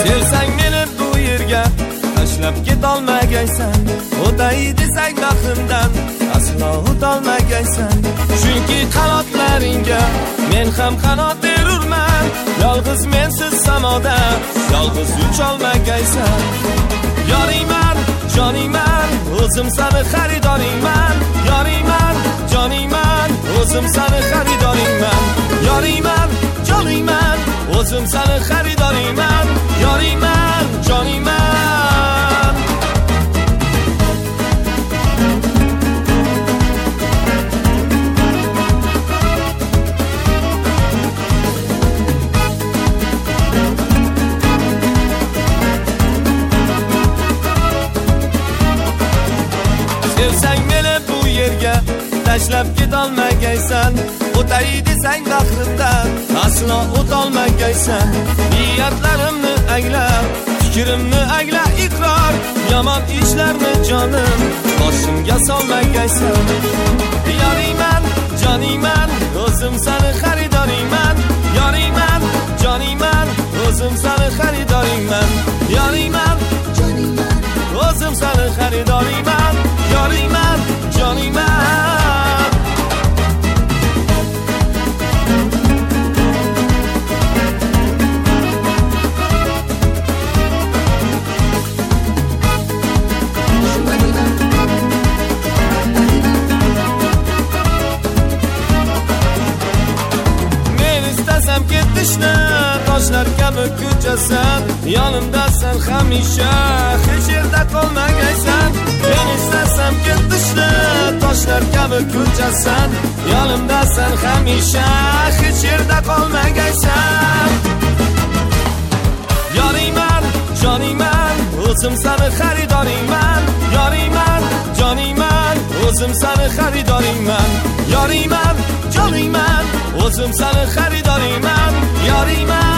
Sevsang meni bu yerga tashlab ketolmagaysan, o'tay desang baxtimdan aslo o'tolmagaysan. Chunki qanotlaringga men ham qanot berurman, yolg'iz mensiz samoda yolg'iz ucholmagaysan. Yoringman, joningman, o'zim seni xaridoringman. Yoringman, joningman, o'zim seni xaridoringman. Yoringman, joningman, o'zim seni xaridoringman. Yoringman, joningman. Sevsang meni bu yerga tashlab ketolmagaysan, o'tay desang baxtimdan aslo o'tolmagaysan. Niyatlarimni angla, fikrimni angla iqror, yomon ishlarni jonim boshimga solmagaysan. Yoringman, joningman, o'zim seni xaridoringman. Yoringman, joningman, o'zim seni xaridoringman. Yoringman, joningman, o'zim seni xaridoringman. Yoringman, joningman. Men istasam ketishni toshlar kabi ko'chasan, yonimdasan hamisha, hech yerda qolmagaysan. Men istasam ketishni toshlar kabi ko'chasan, yonimdasan hamisha, hech yerda qolmagaysan. Yoringman, joningman, o'zim seni xaridoringman. Yoringman, joningman, o'zim seni xaridoringman. Yoringman, joningman, o'zim seni xaridoringman. Yoringman.